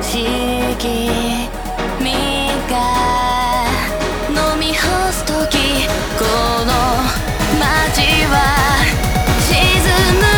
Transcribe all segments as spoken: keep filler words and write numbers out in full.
し君が飲み干す時この街は沈む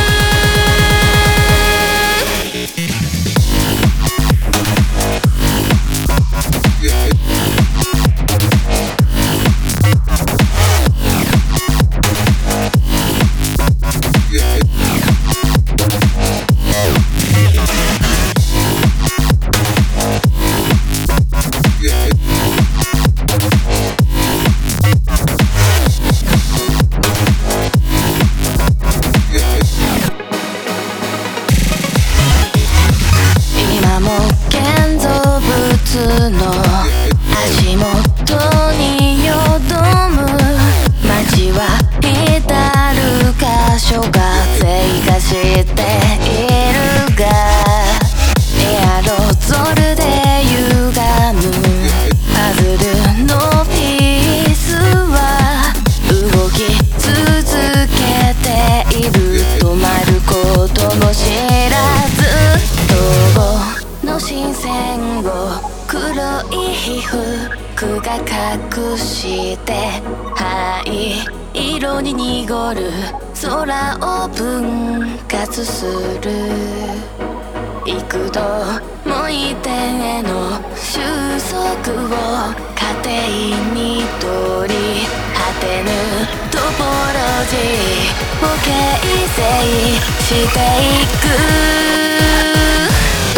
の足元によどむ街は至る箇所が低下しているがエアロゾルで歪むパズルのピースは動き続けている止まることも知らず東の新線を黒い皮膚が隠して灰色に濁る空を分割する幾度も移転への収束を過程に取り果てぬトポロジーを形成していく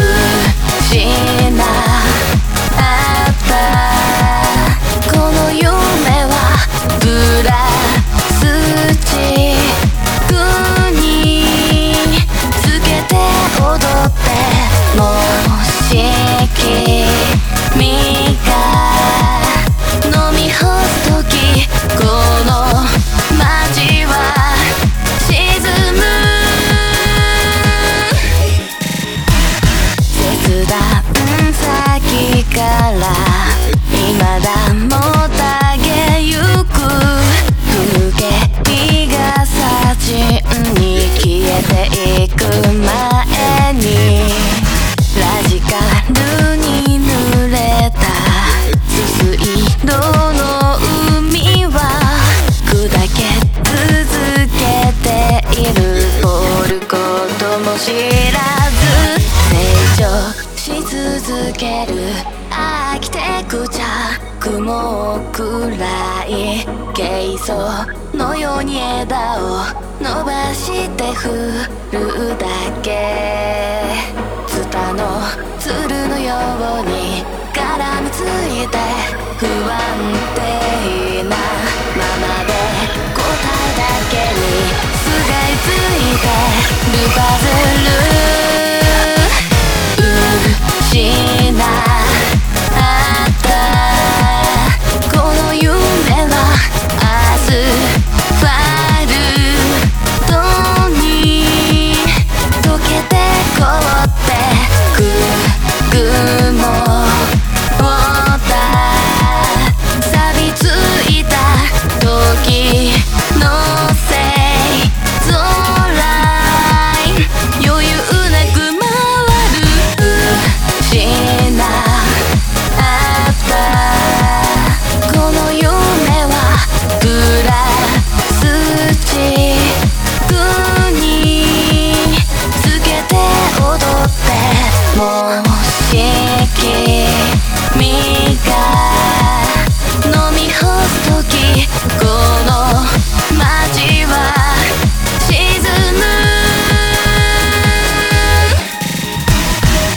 失あったこの夢はプラスチックにつけて踊ってもし君が飲み干す時この街は沈む切断先から未だもたげゆく風景がサチンに消えていく前にラジカルに濡れたすすいどの海は砕け続けている掘ることも知らず成長し続けるアーキテクチャ雲を暗い珪藻のように枝を伸ばして振るだけツタのつるのように絡みついて不安定なままで答えだけにすがりついてるパズル失ったこの夢はアスファルトに溶けて凍ってく雲をた錆びついた時のせいゾーライン余裕なく回る失ったこの夢はプラスチックにつけて踊ってもし君